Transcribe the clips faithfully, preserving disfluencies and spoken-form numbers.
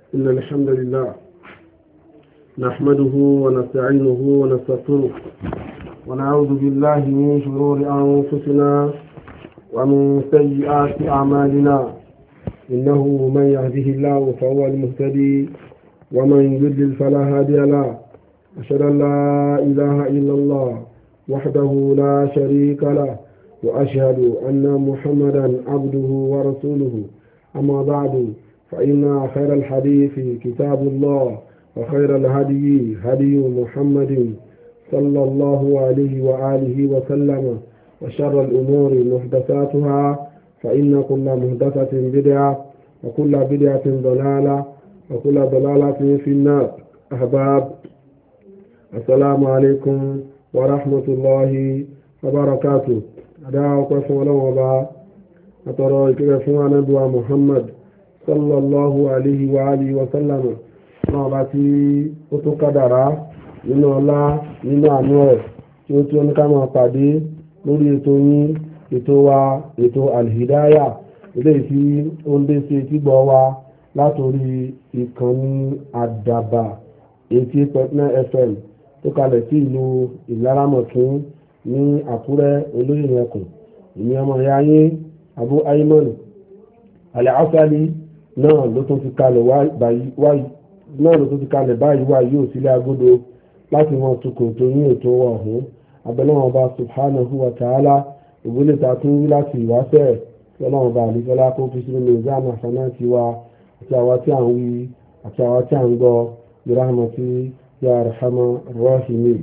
إن الحمد لله نحمده ونستعينه ونستغفره ونعوذ بالله من شرور أنفسنا ومن سيئات أعمالنا إنه من يهده الله فهو المهتدي ومن يضلل فلا هادي له أشهد أن لا إله إلا الله وحده لا شريك له وأشهد أن محمدا عبده ورسوله أما بعد فإن خير الحديث كتاب الله وخير الهدي هدي محمد صلى الله عليه وآله وسلم وشر الأمور محدثاتها فإن كل محدثة بدعة وكل بدعة ضلالة وكل ضلالة في النار. أحباب، السلام عليكم ورحمة الله وبركاته. أدعى وقف ولو وضع أترى كيف ندوى محمد صلى الله عليه وآله وسلم náà bá tí ó tún kádàrá nínú ọlá nínú àánú ẹ̀ tí ó tí ó ní ká máa pàdé lórí ètò yín ètò wa ètò Al-Hidaya eléyìí tí ó ń dé sí etí gbọ́ wa látòrí ìkànnì àdàbà eighty point nine F M tó kalẹ̀ sí ìlú Ìlaramọ̀kín ní Àkúrẹ́ olóyè ẹkùn. ìní ọmọ ìyá yín Abu Ayman Al-Asali náà ló tún ti kalẹ̀ wáyé náà ló tún ti kalẹ̀ báyìí wá yóò sílé agodo láti wọn tukùn tó ní ètò ọ̀hún. abẹ́lẹ́wọ̀n bá subhanahu wa ta'ala ìwúlẹ̀ ta tún wí láti ìwáṣẹ̀ lọ́wọ́n bá àlejòlá kó fi sínú mizan hasanati wa àti àwa tí à ń wí àti àwa tí à ń gbọ́ birahmati ya arhamar rahimin.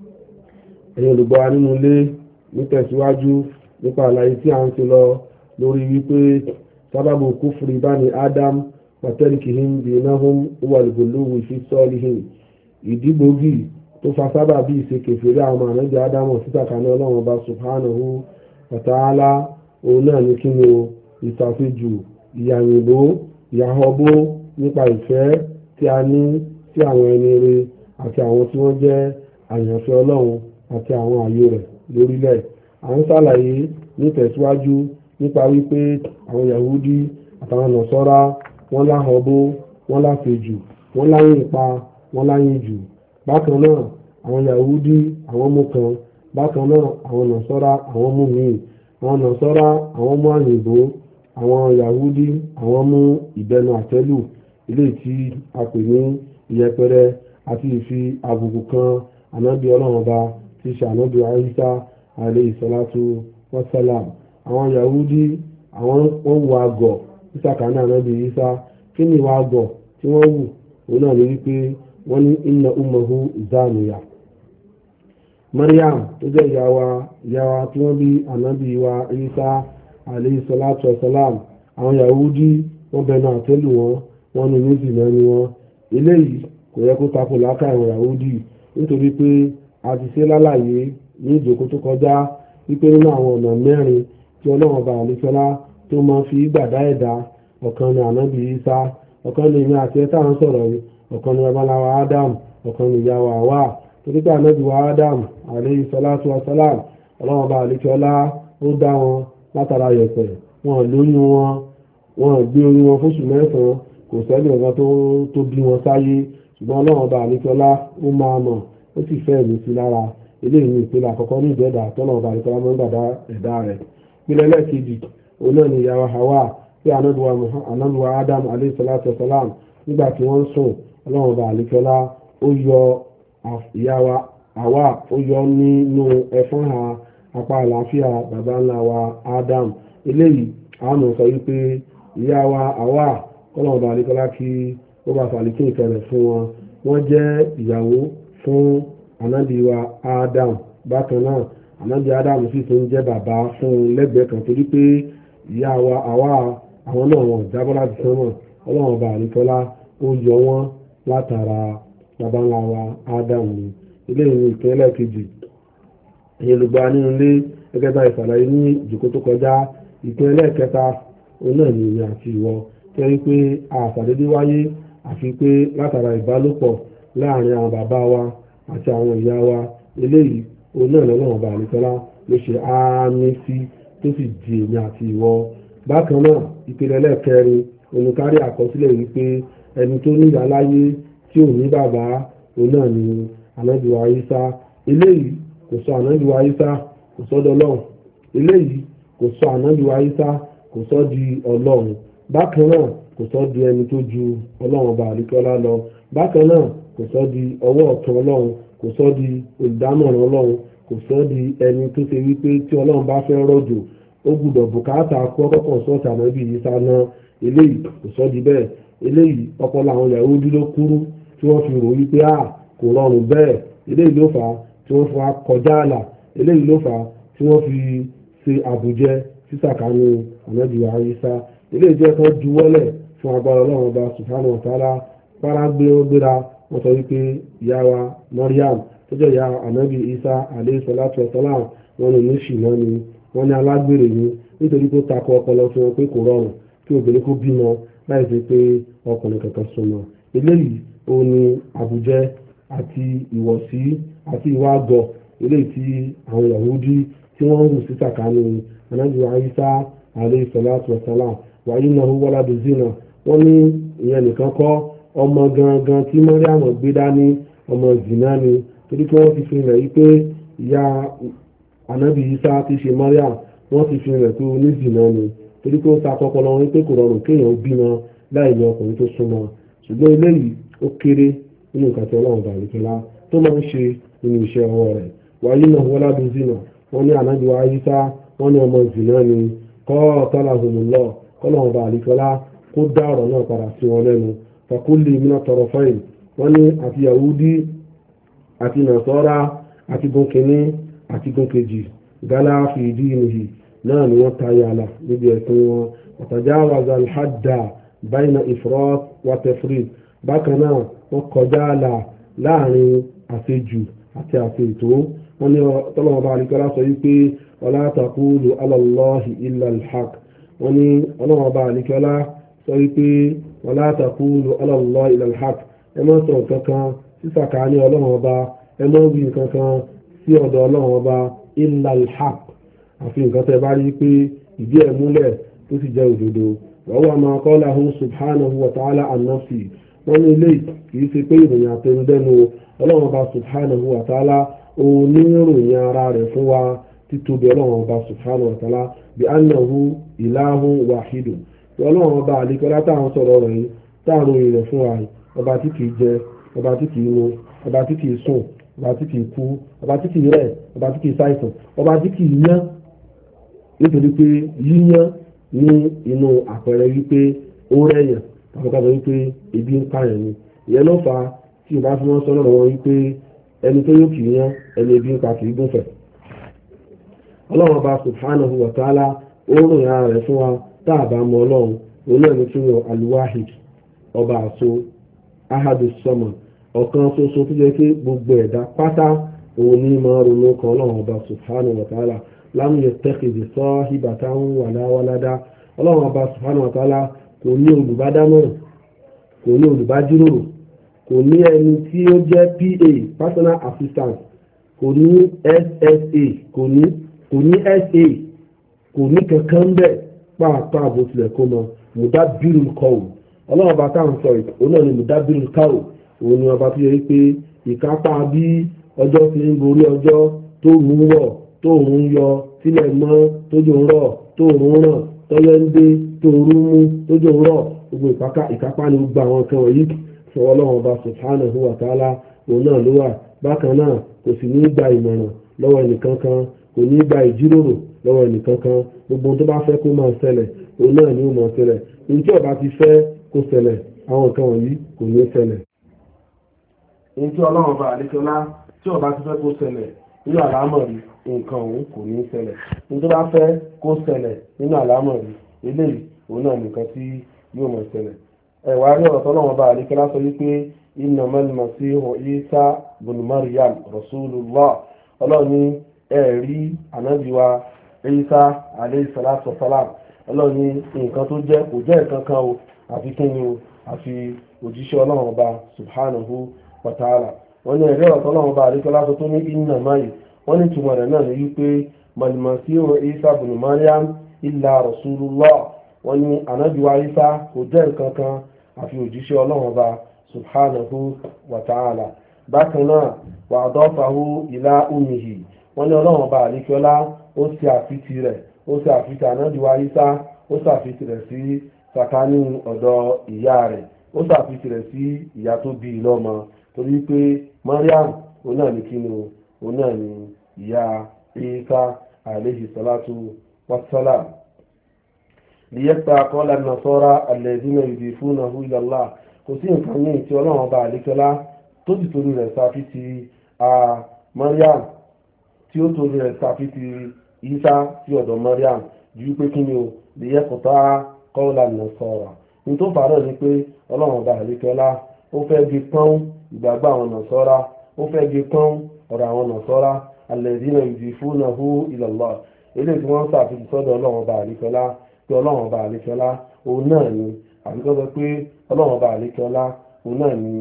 ẹ̀yin olùgbọ́ nínú ilé nítẹ̀síwájú nípa àlàyé tí à ń ṣe lọ lórí wípé sábàbù kúfùrì bani Adam wàtẹ́rìkìhìn dìínàhùn wàlùgbòlówó fi sọ́ọ́lìhìn. ìdígbòógì tó fa sábà bí ìṣekèfèrè àwọn ànábì ádámọ̀ sísàkánì ọlọ́run ọba subhanahu wa ta'ala òun náà ní kí ni o ìṣàfihàn ìyàyìnbó ìyàhọ́bó nípa ìfẹ́ tí a ní sí àwọn ẹni rere àti àwọn tí wọ́n jẹ́ àyànfẹ́ ọlọ́run àti àwọn ààyò rẹ̀ lórílẹ̀. à ń ṣàlàyé nítẹ̀síwájú nípa wípé àwọn Yahudi àtàwọn Nasara wọ́n láhọ́bó wọ́n láfejù wọ́n láyìn ipa wọ́n láyìn jù. bákan náà àwọn Yahudi àwọn mú kan, bákan náà àwọn Nasara àwọn mú míì. àwọn Nasara àwọn mú àyìnbó, àwọn Yahudi àwọn mú ìbẹnu àtẹ́lù ilé tí a pè ní ìyẹpẹrẹ àti ìfi àbùkù kan ànábì ọlọ́run ọba tí ṣe ànábì Ìsá alayhi salatu wassalam. àwọn Yahudi àwọn wọ́n wù àgọ̀ sísàkánì ànábì Ìsá. kí ni ìwà àgọ̀ tí wọ́n wù? òun náà ní wípé wọ́n ní inna ummuhu zaniya. Maryam tó jẹ́ ìyá wa ìyá wa tí wọ́n bí ànábì wa Ìsá alayhi salatu wassalam, àwọn Yahudi wọ́n bẹnu àtẹ́lù wọn, wọ́n ní méjì náà ni wọ́n. eléyìí kò yẹ kó tako làákà àwọn Yahudi, nítorí pé a ti ṣe lálàyé ní ìjókòó tó kọjá wípé nínú àwọn ọ̀nà mẹ́rin tí ọlọ́run ọba àlefẹ́lá tó máa fi gbàdá ẹ̀dá, ọ̀kan ni ànábì Ìsá, ọ̀kan ni èmi àti ẹ̀ta ń sọ̀rọ̀ yìí, ọ̀kan ni babaláwa Adam, ọ̀kan ni ìyá wa Hawa. torí pé ànábì wa Adam alayhi salatu wa salam ọlọ́run ọba àlefẹ́lá ó dá wọn látara yẹ̀pẹ̀, wọn lóyún wọn, wọn gbé orí wọn fóṣù mẹ́sàn-án, kò sẹ́ni ọ̀gá tó bí wọn sáyé, ṣùgbọ́n ọlọ́run ọba àlefẹ́lá ó máa mọ̀, ó sì fẹ́ ẹ̀mí sí lára. eléyìí ní ìpele àkọ́kọ́ ní ìdẹ́ẹ̀dà tọ́nà ọba àlefẹ́lá máa ń gbàdá ẹ̀dá rẹ̀. ìpele ẹlẹ́ẹ̀kejì òun náà ni ìyá wa Hawa tí anábìwá Adam alayhi salatu wasalam nígbà tí wọ́n ń sùn, ọlọ́run ọba àlefẹ́lá ó yọ ìyá wa Hawa ó yọ nínú ẹ̀fọ́n ha apá àlàáfíà bàbá ńlá wa Adam. eléyìí àwọn sọ wípé ìyá wa Hawa kọ́lọ́run ọba àlefẹ́lá kí ó bá fàlíkì ìkẹrẹ̀ fún wọn, wọ́n jẹ́ ìyàwó fún ànábìwá Adam. bákan náà ànábì Adam sì tún jẹ́ bàbá fún lẹ́gbẹ̀ẹ́ kan, torí pé ìyá wa Hawa àwọn náà wọn jábọ́ láti sánmọ̀, ọlọ́run ọba àlefẹ́lá ó yọ wọ́n látara bàbá ńlá wa Adam ni. eléyìí ní ìpínlẹ̀ kejì. ẹ̀yin olùgbà nínú ilé gẹ́gẹ́ bá ìsàlàyé ní ìjókòó tó kọjá. ìpínlẹ̀ kẹta òun náà ni ìyẹn àti ìwọ kẹ́rí pé àṣàdédé wáyé àfi pé látara ìbálòpọ̀ láàrin àwọn bàbá wa àti àwọn ìyá wa. eléyìí òun náà lọ́nà ọba àlefẹ́lá ló ṣe àmì sí tó sì di èmi àti ìwọ. bákan náà ìpele ẹlẹ́ẹ̀kẹrin oníkárí àkọsílẹ̀ wípé ẹni tó ní ìyá láyé tí ò ní bàbá òun náà ni ànábì wa Ìsá. eléyìí kò sọ ànábì wa Ìsá kò sọ́dọ̀ Ọlọ́run, eléyìí kò sọ ànábì wa Ìsá kò sọ di Ọlọ́run, bákan náà kò sọ di ẹni tó ju Ọlọ́run ọba àríkọ́lá lọ, bákan náà kò sọ di ọwọ́ ọ̀tún Ọlọ́run, kò sọ di olùdámọ̀ràn Ọlọ́run, kò sọ di ẹni tó ṣe wípé tí Ọlọ́run bá fẹ́ rọ̀jò ó gbúdọ̀ bùkátà kọ́kọ́ sọ́ọ̀tì ànábì Ìsá náà. eléyìí kò sọ di bẹ́ẹ̀. eléyìí ọpọlọ àwọn Yahudi ló kúrú tí wọ́n fi rò wípé à kò rọrùn bẹ́ẹ̀. eléyìí ló fà á tí wọ́n fa kọjá àlà, eléyìí ló fà á tí wọ́n fi ṣe àbùjẹ sísàkánú ànábì Ìsá. eléyìí jẹ́ kán juwọ́lẹ̀ fún agbára Ọlọ́run ọba subhanahu wa ta'ala. para gbé ó gbéra wọ́n sọ wípé ìyá wa Maryam tó jẹ́ ìyá ànábì Ìsá alayhi salatu wa salam wọ́n ní oníṣìná ni, wọ́n ní alágbèrè ni, nítorí pé ó takọ ọpọlọ fún wọn pé kò rọrùn kí obìnrin kó bímọ láì fi pé ọkùnrin kankan súnmọ́. eléyìí ó ní àbùjẹ àti ìwọ̀sí àti ìwà àgọ̀ eléyìí tí àwọn Yahudi tí wọ́n ń hù sí sàkánú ànábì Ìsá alayhi salatu wa salam. wa innahu waladu zina, wọ́n ní ìyẹn nìkan kọ́, ọmọ gangan tí Maryam gbé dání ọmọ zina ni, torí pé wọ́n ti fi rẹ̀ yí pé ìyá ànábì Ìsá ti ṣe Maryam, wọ́n ti fi rẹ̀ pé onízìnà ni, torí pé ó ta kọ́kọ́ lọ́wọ́ wípé kò rọrùn kéèyàn bímọ láì ní ọkùnrin tó súnmọ́. ṣùgbọ́n eléyìí ó kéré nínú nǹkan tí Ọlọ́run bá àríkẹ́lá tó máa ń ṣe nínú iṣẹ́ ọwọ́ rẹ̀. wàyí náà wọ́n ládùn zina, wọ́n ní ànábì wa Ìsá wọ́n ní ọmọ zìnà ni, kọ́ talahumullah kọ́lọ́run bá àríkẹ́lá kó dá ọ̀rọ̀ náà padà sí wọn lẹ́nu. fakulli mina tarafayn, wọ́n ní àti Yahudi àti Nasara àti gòkèní àti gòkèjì gálá fi dinihi náà ni wọ́n tayọ àlà níbi ẹ̀sìn wọn. watajawaza al-hadda bayna ifrat wa tafrit, bákan náà wọ́n kọjá àlà láàrin àṣejù àti àṣètò. wọ́n ní tọ́lọ́mọ bá àríkọ́lá sọ wípé wala taqulu ala Allahi illa al-haq, wọ́n ní ọlọ́mọ bá àríkọ́lá sọ wípé wala taqulu ala Allahi illa al-haq, ẹ má sọ kankan sísàkà ní ọlọ́mọ ọba, ẹ má wí kankan sí ọ̀dọ̀ ọlọ́mọ ọba illa al-haq, àfi nǹkan tẹ́ bá rí pé ìdí ẹ̀ múlẹ̀ tó sì jẹ́ òdodo. wa huwa ma qalahu subhanahu wa ta'ala an nafsi, wọ́n ní ilé kìí ṣe pé ìròyìn àtẹnudẹ́nu Ọlọ́run ọba subhanahu wa ta'ala oníròyìn ara rẹ̀ fún wa títóbi Ọlọ́run ọba subhanahu wa ta'ala bí annahu ilahun wahidu. Ọlọ́run ọba àlekọ́lá táwọn sọ̀rọ̀ rẹ̀ yìí táwọn ròyìn rẹ̀ fún wa ọba tí kìí jẹ, ọba tí kìí mu, ọba tí kìí sùn, ọba tí kìí kú, ọba tí kìí rẹ̀, ọba tí kìí ṣàìsàn, ọba tí kìí yán, nítorí pé yíyán ní inú àpẹẹrẹ wípé ó rẹ̀yàn tàbí ká sọ wípé ebi ń pààyàn ni. ìyẹn ló fà á tí o bá fi wọ́n sọ lọ́rọ̀ wọn wípé ẹni tó yóò kì í yán ẹni ebi ń pa kì í gúnfẹ̀. Ọlọ́run ọba subhanahu wa ta'ala ó ròyìn ara rẹ̀ fún wa tá a bá mọ Ọlọ́run, òun náà ní kí wọ́n al-wahid ọba àṣọ ahadu sọmọ ọ̀kan ṣoṣo tó jẹ́ pé gbogbo ẹ̀dá pátá òun ní máa ronú kan Ọlọ́run ọba subhanahu wa ta'ala lam yattakhidh sahibatan wala walada. Ọlọ́run ọba subhanahu wa ta'ala kò ní olùbádámọ̀ràn, kò ní olùbájíròrò, kò ní ẹni tí ó jẹ́ pa personal assistant, kò ní ssa, kò ní kò ní sa, kò ní kankan bẹ́ẹ̀ pàápàá bó tilẹ̀ kó mọ mudabbirul qawl. Ọlọ́run ọba táwọn sọ yìí òun náà ni mudabbirul qawl, òun ni ọba tó yẹ pé ìkápá bí ọjọ́ ti ń gorí ọjọ́, tó ń wọ̀, tó ń yọ, sílẹ̀ mọ́, tójò ń rọ̀, tó ń ràn, tọ́yọ́ ń dé, tó ń rú mú, tójò ń rọ̀, gbogbo ìkápá ni gbogbo àwọn kan wọ̀nyí fún Ọlọ́run ọba subhanahu wa ta'ala òun náà ló wà. bákan náà kò sì ní gba ìmọ̀ràn lọ́wọ́ ẹnìkan kan, kò ní gba ìjíròrò lọ́wọ́ ẹnìkan kan. gbogbo tó bá fẹ́ kó máa ṣẹlẹ̀ òun náà ni ó máa ṣẹlẹ̀. ní tí ọba ti fẹ́ kó ṣẹlẹ̀ àwọn nǹkan wọ̀nyí kò ní ṣẹlẹ̀. ní tí Ọlọ́run ọba àlékọ́lá tí ọba ti fẹ́ kó ṣẹlẹ̀ nínú àlámọ̀rí nǹkan òun kò ní ṣẹlẹ̀. ní tó bá fẹ́ kó ṣẹlẹ̀ nínú àlámọ̀rí eléyìí òun náà nìkan tí yóò máa ṣẹlẹ̀. ẹ̀wà rí ọ̀rọ̀ tọ́lọ́run ọba àlékọ́lá sọ wípé innamal masihu Isa ibn Maryam rasulullah. Ọlọ́run ní ẹ̀rí ànábì wa Isa alayhi salatu wa salam. Ọlọ́run ní nǹkan tó jẹ́ kò jẹ́ nǹkan kan o àfi kí ni o àfi òjíṣẹ́ Ọlọ́run ọba subhanahu wa ta'ala. wọ́n ní ẹ̀rí ọ̀rọ̀ tọ́lọ́run ọba àlékọ́lá sọ tó ní innamal, wọ́n ní túmọ̀ rẹ̀ náà ní wípé mal masihu Isa ibn Maryam illa rasulullah. wọ́n ní ànábì wa Ìsá kò jẹ́ nǹkan kan àfi òjíṣẹ́ ọlọ́run ọba subhanahu wa ta'ala. bákan náà wa adafahu ila ummihi wọ́n ní ọlọ́run ọba àlékiọlá ó ṣe àfitì rẹ̀ ó ṣe àfitì ànábì wa Ìsá ó ṣàfitì rẹ̀ sí sàkání ọ̀dọ̀ ìyá rẹ̀ ó ṣàfitì rẹ̀ sí ìyá tó bí i lọ́mọ torí pé Maryam òun náà ní kíni o òun náà ní ìyá Ìsá alayhi salatu wassalam. liyaqta qawla an-nasara alladhina yudifunahu ila Allah kò sí nǹkan ní ìtì ọlọ́run ọba àlékiọlá tó ti torí rẹ̀ ṣàfitì Maryam tí ó torí rẹ̀ ṣàfitì Ìsá sí ọ̀dọ̀ Maryam ju pé kíni o liyaqta qawla an-nasara ní tó fàárọ̀ ni pé ọlọ́run ọba àlékiọlá ó fẹ́ gé pọ́n ìgbàgbọ́ àwọn nàṣọ́ra ó fẹ́ gé pọ́n ọ̀rọ̀ àwọn nàṣọ́ra alladhina yudifunahu ila Allah eléyìí tí wọ́n ń ṣàfihàn sọ́dọ̀ ọlọ́run ọba àlékiọlá pé ọlọ́run ọba àlékiọlá òun náà ni àbíkọ́ sọ pé ọlọ́run ọba àlékiọlá òun náà ni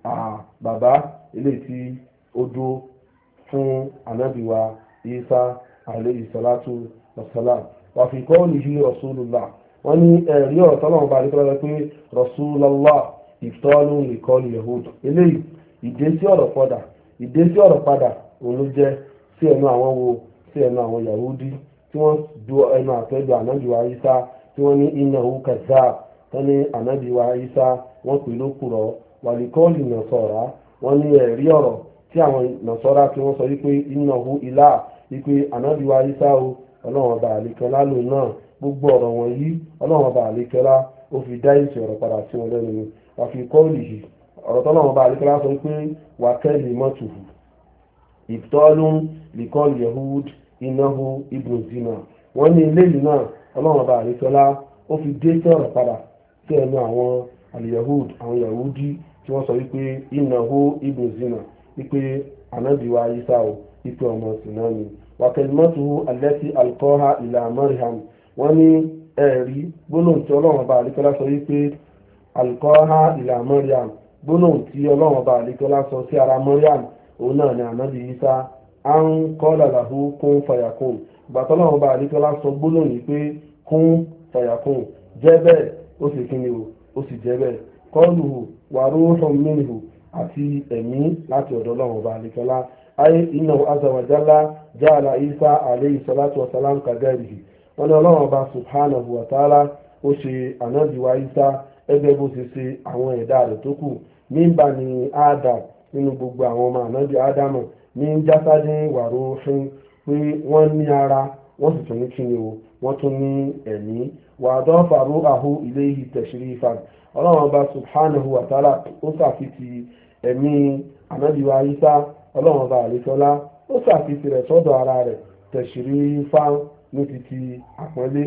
bàbá eléyìí tí ó dúró fún ànábì wa Ìsá alayhi salatu wassalam wa fi qawlihi rasulullah wọ́n ní ẹ̀rí ọ̀rọ̀ tọ́lọ́run ọba àlékiọlá pé rasulullah ìtọ́lù ìkọlù yahud eléyìí ìdésí ọ̀rọ̀ padà ìdésí ọ̀rọ̀ padà òun ló jẹ́ sí ẹnu àwọn wo sí ẹnu àwọn yahudi tí wọ́n du ẹnu àtẹ́jọ ànábì wa Ìsá tí wọ́n ní innahu kazzab wọ́n ní ànábì wa Ìsá wọ́n pè lókùrọ̀ wàlíkọ́ọ̀lì nàṣọ́ra wọ́n ní ẹ̀rí ọ̀rọ̀ tí àwọn nàṣọ́ra tí wọ́n sọ wípé innahu ilah wípé ànábì wa Ìsá o ọlọ́run ọba àlékẹ́lá lò náà gbogbo ọ̀rọ̀ wọ̀nyí ọlọ́run ọba àlékẹ́lá ó fi dá ìṣe ọ̀rọ̀ padà sí wọn lẹ́nu ni wàfi kọ́ọ̀lì yìí ọ̀rọ̀ tọ́lọ́ wọn bá àlékẹ́lá sọ pé wà kẹ́lì mọ́tòhù ìtọ́lùm lìkọ́ọ̀lì yahud innahu ibnu zina wọ́n ní ilé yìí náà ọlọ́run bá àlékẹ́lá ó fi dé sí ọ̀rọ̀ padà sí ẹnu àwọn aliyahud àwọn yahudi tí wọ́n sọ wípé innahu ibnu zina wípé ànábì wa Ìsá o wípé ọmọ sìnà ni wà kẹ́lì mọ́tòhù allati alqaha ila Maryam wọ́n ní ẹ̀rí gbólóhùn tí ọlọ́run bá àlékẹ́lá sọ wípé alqaha ila Maryam gbólóhùn tí ọlọ́run bá àlékọ́lá sọ sí ara Maryam òun náà ni ànábì Ìsá an qala lahu kún fayakun ìgbà tọ́lọ́run bá àlékọ́lá sọ gbólóhùn yìí pé kún fayakun jẹ́ bẹ́ẹ̀ ó sì kí ni o ó sì jẹ́ bẹ́ẹ̀ qaluhu wa ruhun minhu àti ẹ̀mí láti ọ̀dọ̀ ọlọ́run bá àlékọ́lá ayé innahu azza wa jalla ja'ala Ìsá alayhi salatu wa salam kaghairihi wọn ni ọlọ́run bá subhanahu wa ta'ala ó ṣe ànábì wa Ìsá ẹgbẹ́ bó ṣe ṣe àwọn ẹ̀dá rẹ̀ tó kù nígbà ní Adam nínú gbogbo àwọn ọmọ ànábì Ádámù ní jásádé wàró fún pé wọ́n ní ara wọ́n sì tún ní kíni o wọ́n tún ní ẹ̀mí wàdọ́ fàró àhó ilé yìí tẹ̀sírí ifá ọlọ́run ọba subhanahu wa ta'ala ó ṣàfitì ẹ̀mí ànábì wa Ìsá ọlọ́run ọba àlefọ́lá ó ṣàfitì rẹ̀ sọ́dọ̀ ara rẹ̀ tẹ̀sírí ifá ní títí àpọ́nlé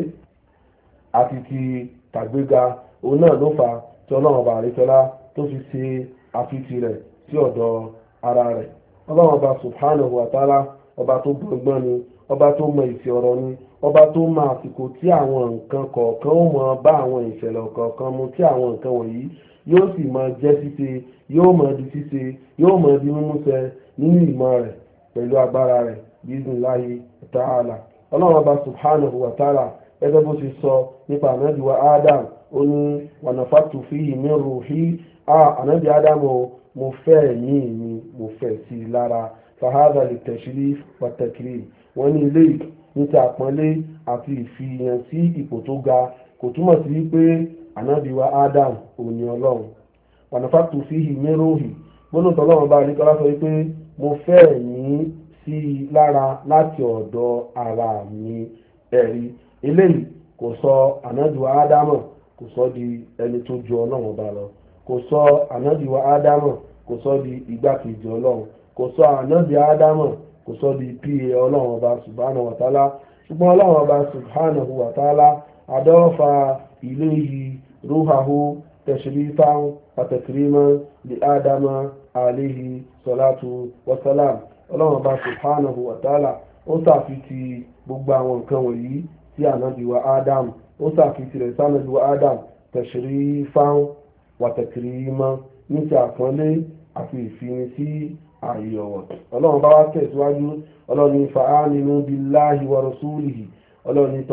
àti ti tàgbéga òun náà ló fà tí ọlọ́run ọba àríkọlá tó fi ṣe àfitì rẹ̀ sí ọ̀dọ̀ ara rẹ̀ ọlọ́run ọba subhanahu wa ta'ala ọba tó gbọ̀ngbọ́n ni ọba tó mọ ìfẹ́ ọ̀rọ̀ ni ọba tó mọ àsìkò tí àwọn nǹkan kọ̀ọ̀kan ó mọ bá àwọn ìṣẹ̀lẹ̀ kọ̀ọ̀kan mu tí àwọn nǹkan wọ̀nyí yóò sì máa jẹ́ ṣíṣe yóò máa di ṣíṣe yóò máa di mímúṣẹ nínú ìmọ̀ rẹ̀ pẹ̀lú agbára rẹ̀ bi'iznillahi ta'ala ọlọ́run ọba subhanahu wa ta'ala ẹgbẹ́ bó ṣe sọ nípa ànábì wa Adam ó ní wànàfàtù fihi min ruhi ànábì Adam mo fẹ́ ẹ̀mí mi mo fẹ́ sí i lára fahadha litashrif wa takrim wọ́n ní ilé ní ti àpọ́nlé àti ìfihàn sí ipò tó ga kò túmọ̀ sí pé ànábì wa Adam ò ní ọlọ́run wànàfàtù fihi min ruhi gbólóhùn tọ́lọ́run bá nípa sọ pé mo fẹ́ ẹ̀mí sí i lára láti ọ̀dọ̀ ara mi ẹ̀rí eléyìí kò sọ ànábì wa Ádámù kò sọ di ẹni tó ju ọlọ́run ọba lọ kò sọ ànábì wa Ádámù kò sọ di igbákejì ọlọ́run kò sọ ànábì Ádámù kò sọ di pa ọlọ́run ọba subhanahu wa ta'ala ṣùgbọ́n ọlọ́run ọba subhanahu wa ta'ala adọ́fà ilayhi ruhahu tashrifan wa takriman li Ádámù alayhi salatu wa salam ọlọ́run ọba subhanahu wa ta'ala ó ṣàfitì gbogbo àwọn nǹkan wọ̀nyí sí ànábì wa Adam ó ṣàfihàn rẹ̀ sánàbí wa Adam tashrifan wa takriman ní ti àpọ́nlé àti ìfini sí ààyè ọ̀wọ̀ ọlọ́run bá wá tẹ̀síwájú ọlọ́run ní fa'aminu billahi wa rasulihi ọlọ́run ní tọ̀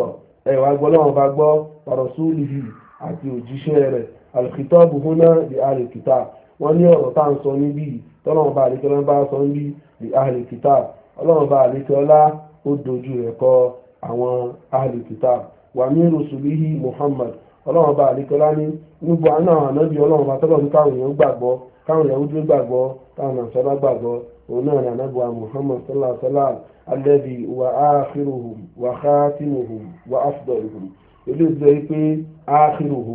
ẹ̀wà gbọ́ lọ́wọ́ bá gbọ́ wa rasulihi àti òjíṣẹ́ rẹ̀ al-khitabu huna li ahli kitab wọ́n ní ọ̀rọ̀ tá à ń sọ níbí tọ́lọ́wọ́ bá àlékọ́lá bá sọ níbí li ahli kitab ọlọ́wọ́ bá àlékọ́lá ó dojú rẹ̀ kọ àwọn ahli kitab wa min rusulihi Muhammad ọlọ́wọ́ bá àlékọ́lá ní níbo àwọn ànábì ọlọ́wọ́ bá tọ́lọ́ ní káwọn èèyàn gbàgbọ́ káwọn Yahudi gbàgbọ́ káwọn Nasara gbàgbọ́ òun náà ní ànábì wa Muhammad sallallahu alaihi wasallam alladhi wa akhiruhum wa khatimuhum wa afdaluhum ilé ìjọ pé akhiruhum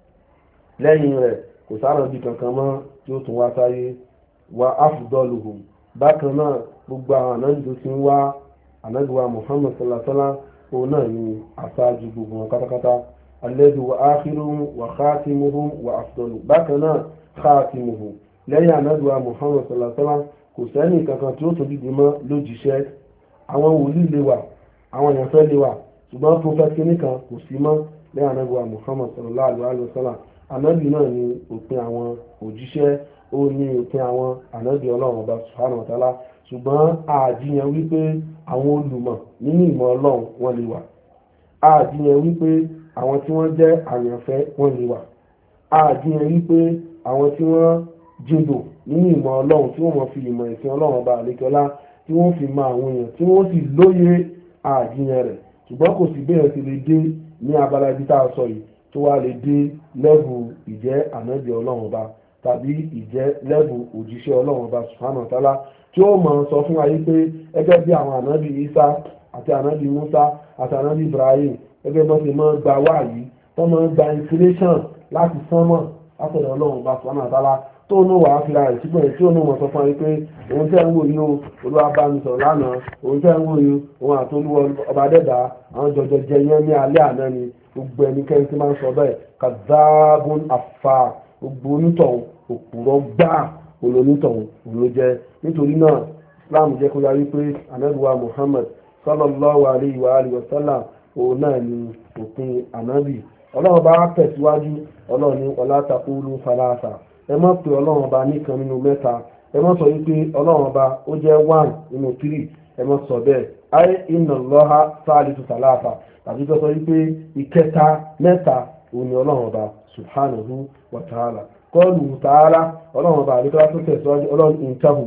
lẹ́yìn rẹ̀ kò sára bí kankan mọ́ tí ó tún wá sáyé wa afdaluhum bákan náà gbogbo àwọn ànábì tó ti ń wá ànábì wa Muhammad sallallahu alaihi wasallam òun náà ní aṣáájú gbogbo wọn pátápátá alladhi wa akhiruhum wa khatimuhum wa afdaluhum bákan náà khatimuhum lẹ́yìn ànábì wa Muhammad sallallahu alaihi wasallam kò sẹ́ni kankan tí ó tún dìde mọ́ lójíṣẹ́ àwọn wòlíì lè wà àwọn èèyàn fẹ́ lè wà ṣùgbọ́n prophet kìnìkan kò sí mọ́ lẹ́yìn ànábì wa Muhammad sallallahu alaihi wasallam ànábì náà ni òpin àwọn òjíṣẹ́ ó ní òpin àwọn ànábì ọlọ́run ọba subhanahu wa ta'ala ṣùgbọ́n àjíyàn wípé àwọn olùmọ̀ nínú ìmọ̀ ọlọ́run wọ́n lè wà àjíyàn wípé àwọn tí wọ́n jẹ́ àyànfẹ́ wọ́n lè wà àjíyàn wípé àwọn tí wọ́n jìndò nínú ìmọ̀ ọlọ́run tí wọ́n mọ̀ fi ìmọ̀ ìsìn ọlọ́run ọba àlékọ́lá tí wọ́n fi mọ àwọn èèyàn tí wọ́n sì lóye àjíyàn rẹ̀ ṣùgbọ́n kò sí bẹ́ẹ̀ ti lè dé ní abala ibi tá a sọ yìí tó wá lè dé lẹ́bù ìjẹ́ ànábì ọlọ́run ọba tàbí ìjẹ́ lẹ́bù òjíṣẹ́ ọlọ́run ọba subhanahu wa ta'ala tí ó mọ̀ sọ fún ayé pé gẹ́gẹ́ bí àwọn ànábì Isa àti ànábì Musa àti ànábì Ibrahim gẹ́gẹ́ bí wọ́n ti máa ń gba wáyé wọ́n máa ń gba inspiration láti sánmọ̀ látọ̀dọ̀ ọlọ́run ọba subhanahu wa ta'ala tó ní wàá fi ra rẹ̀ síbẹ̀ tí ó ní wọn sọ fún ayé pé òun tẹ́ ń wò yìí o olúwa bá mi sọ̀rọ̀ lánàá òun tẹ́ ń wò yìí òun àtolúwọ ọba dẹ́dà àwọn jọjọ jẹ yẹn ní alẹ́ àná ni gbogbo ẹnikẹ́ni tí máa ń sọ bẹ́ẹ̀ kadhabun afa gbogbo onítọ̀hún òpùrọ̀ gbá olónítọ̀hún òun ló jẹ́ nítorí náà Islam jẹ́ kó yarí pé anabiwa Muhammad sallallahu alayhi wa alihi wa sallam òun náà ni òpin anabi ọlọ́run bá tẹ̀síwájú ọlọ́run ní wala taqulu salasa ẹ má pe ọlọ́run ọba nìkan nínú mẹ́ta ẹ má sọ wípé ọlọ́run ọba ó jẹ́ one nínú three ẹ má sọ bẹ́ẹ̀ ayé inna Allaha salisu salasa tàbí tó sọ wípé ìkẹta mẹ́ta òní ọlọ́run ọba subhanahu wa ta'ala kọ́ọ̀lù ta'ala ọlọ́run ọba àdékọ́lá tó tẹ̀síwájú ọlọ́run intahu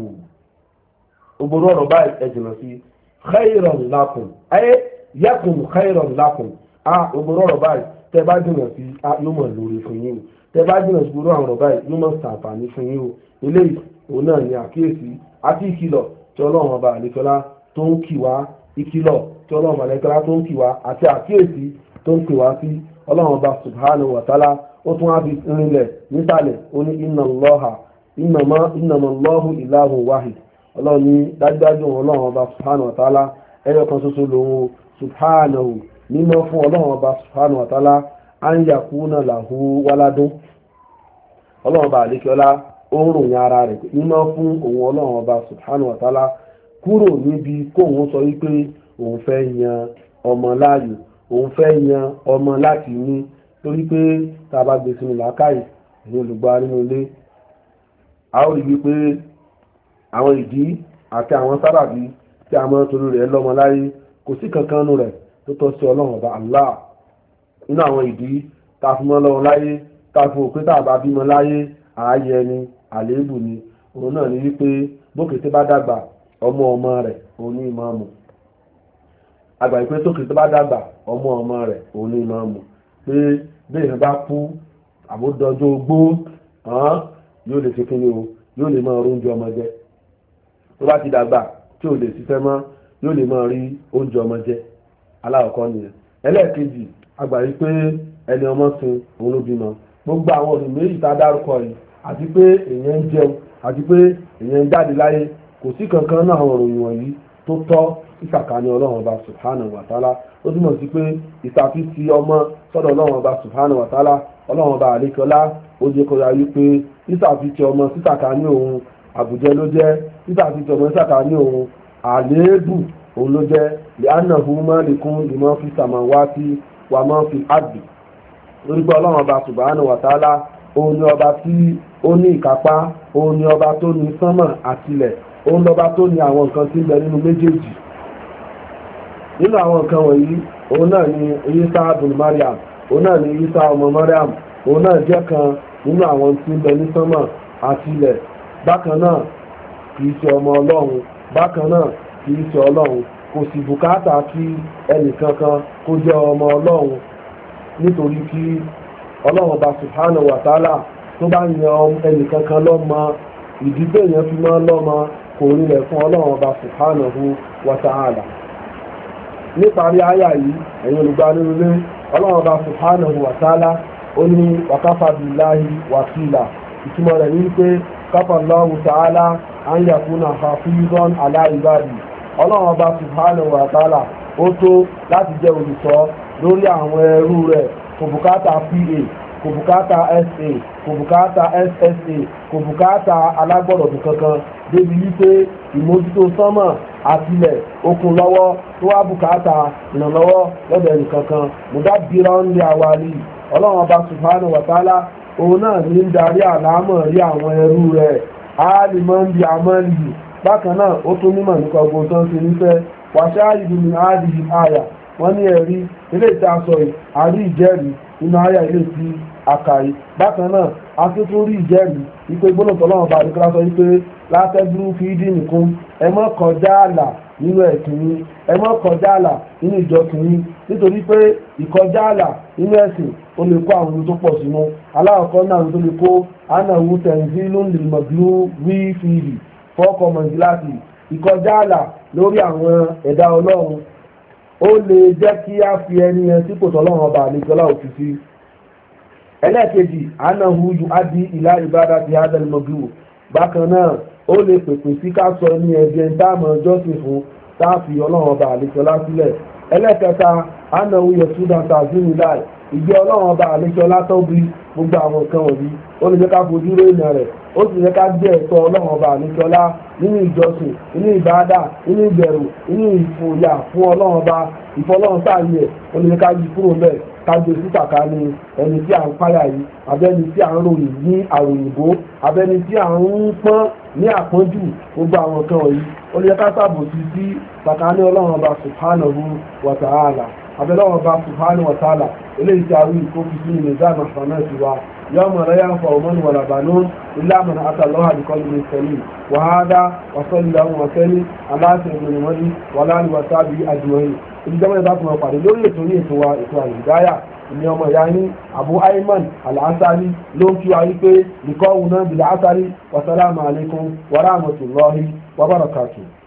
ògbóró ọ̀rọ̀ báyìí ẹ jìnnà sí khayran lakum ayé yakun khayran lakum a ògbóró ọ̀rọ̀ báyìí tẹ bá jìnnà sí yóò mọ̀ lórí fún yín tẹ bá jìnnà sí gbogbo àwọn ọ̀rọ̀ báyìí yóò mọ̀ sàǹfààní fún yín o eléyìí òun náà ni àkíyèsí àti ìkìlọ̀ tí ọlọ́run ọba àlekọ́lá tó ń kì wá ìkìlọ̀ tí ọlọ́run ọba àlekọ́lá tó ń kì wá àti àkíyèsí tó ń pè wá sí ọlọ́run ọba subhanahu wa ta'ala ó tún wá fi rinlẹ̀ nísàlẹ̀ ó ní inna Allaha innama Allahu ilahun wahid ọlọ́run ní dájúdájú ọlọ́run ọba subhanahu wa ta'ala ẹyọ kan ṣoṣo lòun subhanahu mímọ́ fún ọlọ́run ọba subhanahu wa ta'ala an yakuna lahu waladun ọlọ́run bá àlékiọlá ó ń ròyìn ara rẹ̀ mímọ́ fún òun ọlọ́run ọba subhanahu wa ta'ala kúrò níbi kóun sọ wípé òun fẹ́ yan ọmọ láàyò òun fẹ́ yan ọmọ láti ní torí pé tá a bá gbé sínú làákàyè ní olùgbà nínú ilé a ó rí wípé àwọn ìdí àti àwọn sábàbí tí a máa ń torí rẹ̀ lọ́mọ láyé kò sí kankan nù rẹ̀ tó tọ́ sí ọlọ́run ọba Allah nínú àwọn ìdí tá a fi mọ́ lọ́run láyé tá a fi òpin tá a bá bímọ láyé ààyè ni àléébù ni òun náà ní wípé bókété bá dàgbà ọmọ ọmọ rẹ̀ òun ní ìmáàmù àgbà ìpé tókété bá dàgbà ọmọ ọmọ rẹ̀ òun ní ìmáàmù pé bí èèyàn bá kú àbódọjọ́ ogbó yóò lè ṣe kíni o yóò lè máa rí oúnjẹ ọmọ jẹ tó bá ti dàgbà tí ò lè ṣiṣẹ́ mọ́ yóò lè máa rí oúnjẹ ọmọ jẹ aláwọ̀kọ́ nìyẹn ẹlẹ́ẹ̀kejì àgbà yìí pé ẹni ọmọ sin òun ló bímọ gbogbo àwọn ọdún méjì tá a dárúkọ yìí àti pé èèyàn ń jẹun àti pé èèyàn ń jáde láyé kò sí kankan náà àwọn òròyìn wọ̀nyí tó tọ́ ìsàkání ọlọ́run ọba subhanahu wa ta'ala ó túmọ̀ sí pé ìsàfihàn ọmọ sọ́dọ̀ ọlọ́run ọba subhanahu wa ta'ala ọlọ́run ọba àlékọ́lá ó jẹ́ kó yára wípé ìsàfihàn ọmọ sísàkání òun àbùjẹ ló jẹ́ ìsàfihàn ọmọ sísàkání òun àléébù òun ló jẹ́ li'annahu malikun lima fi samawati wa ma fi ardi lórí pé ọlọ́run ọba subhanahu wa ta'ala òun ni ọba tí ó ní ìkápá òun ni ọba tó ní sánmọ̀ àtilẹ̀ òun lọ́ba tó ní àwọn nǹkan tí ń bẹ nínú méjèèjì nínú àwọn nǹkan wọ̀nyí òun náà ni Isa bin Mariam òun náà ni Isa ọmọ Mariam òun náà jẹ́ kan nínú àwọn tí ń bẹ ní sánmà àti ilẹ̀ bákan náà kìí ṣe ọmọ ọlọ́run bákan náà kìí ṣe ọlọ́run kò sì bùkátà kí ẹnìkankan kó jẹ́ ọmọ ọlọ́run nítorí kí ọlọ́run ọba subhanahu wa ta'ala tó bá yan ẹnìkankan lọ́mọ ìdígbé yẹn fi máa lọ́mọ kò rí rẹ̀ fún ọlọ́run ọba subhanahu wa ta'ala. níparí àyà yìí ẹ̀yin olùgbanilé ọlọ́run ọba subhanahu wa ta'ala ó ní wàkàfà billahi wàkìlà ìtumọ̀ rẹ̀ ní pé káfà Allahu ta'ala an yakuna hafizan ala ibadi ọlọ́run ọba subhanahu wa ta'ala ó tó láti jẹ́ olùṣọ́ lórí àwọn ẹrú rẹ̀ kò bùkátà pa kò bùkátà sa kò bùkátà ssa kò bùkátà alágbọ̀dọ̀dù kankan débi wípé ìmójútó sánmà àtìlẹ̀ okun lọ́wọ́ tó wá bùkátà ìrànlọ́wọ́ lọ́dọ̀ ẹnì kankan mùdábìrán ń lé àwárí ọlọ́run ọba subhanahu wa ta'ala òun náà ní ń darí àlámọ̀ rí àwọn ẹrú rẹ̀ áàlìmọ́ ń bi àmọ́lì bákan náà ó tún nímọ̀ nípa ogun tó ń ṣe nífẹ̀ẹ́ wàṣá ìdùnnú áàdì àyà wọ́n ní ẹ̀rí ilé ìta sọ yìí àrí ìjẹ́rìí nínú àyà ilé tí àkàrí bákan náà a tún tún rí ìjẹ́rìí wípé gbọ́dọ̀ tọ́lọ́wọ́n bá àdúgbò sọ wípé látẹ́gbúrú fi dì nìkún ẹ má kọjá àlà nínú ẹ̀sìn yín ẹ má kọjá àlà nínú ìjọsìn yín nítorí pé ìkọjá àlà nínú ẹ̀sìn ó lè kó àwọn ohun tó pọ̀ sínú aláwọ̀kọ́ náà tó lè kó anáwó tẹ̀sí ló ń lè mọ̀gbú wí fìdí fọ́ọ̀kọ̀ mọ̀gíláàsì ìkọjá àlà lórí àwọn ẹ̀dá ọlọ́run ó lè jẹ́ kí á fi ẹni yẹn sípò tọ́lọ́run ọba àlejòlá òfin sí. ẹlẹ́ẹ̀kejì anáwó yu adi ìlà ìbára ti adal mọ̀gbú bákan náà ó lè pèpè sí ká sọ ní ẹgbẹ́ táàmù ọjọ́sìn fún táàfì ọlọ́run ọba àlejòlá sílẹ̀. ẹlẹ́ẹ̀kẹta anáwó yẹ sudan tazini láì ìgbé ọlọ́run ọba àlejòlá tóbi gbogbo àwọn nǹkan wọ̀nyí ó lè jẹ́ ká fojú rénà rẹ̀ ó sì jẹ́ ká gbé ẹ̀tọ́ ọlọ́run ọba àlejòlá nínú ìjọsìn nínú ìbádà nínú ìbẹ̀rù nínú ìfòyà fún ọlọ́run ọba ìfọlọ́run sáàyè ẹ̀ ó lè jẹ́ ká yí kúrò bẹ́ẹ̀ ká gbé síta ká ní ẹni tí à ń páyà yìí abẹ́ni tí à ń ròyìn ní àròyìnbó abẹ́ni tí à ń pọ́n ní àpọ́njù gbogbo àwọn nǹkan wọ̀nyí ó lè jẹ́ ká ṣàbòsí sí sàkání ọlọ́run ọba subhanahu wa ta'ala abẹ́lọ́run ọba subhanahu wa ta'ala eléyìí tí a rí ìkókù sí ilé ìdáàmà fàmẹ́sì wa يوم لا ينفع من ولا بنون إلا من أتى الله بقلب سليم وهذا وصلى الله وسلم على سيدنا محمد وعلى آله وصحبه أجمعين ìjọba ìbá fún ọpàdé lórí ètò ní ètò wa ètò àlùdáyà ní ọmọ ìyá ní Abu Ayman Al-Asari ló ń kí wa wípé nìkọ́ wù náà bìlà asari wasalaamu alaykum wa rahmatulahi wa barakatuh.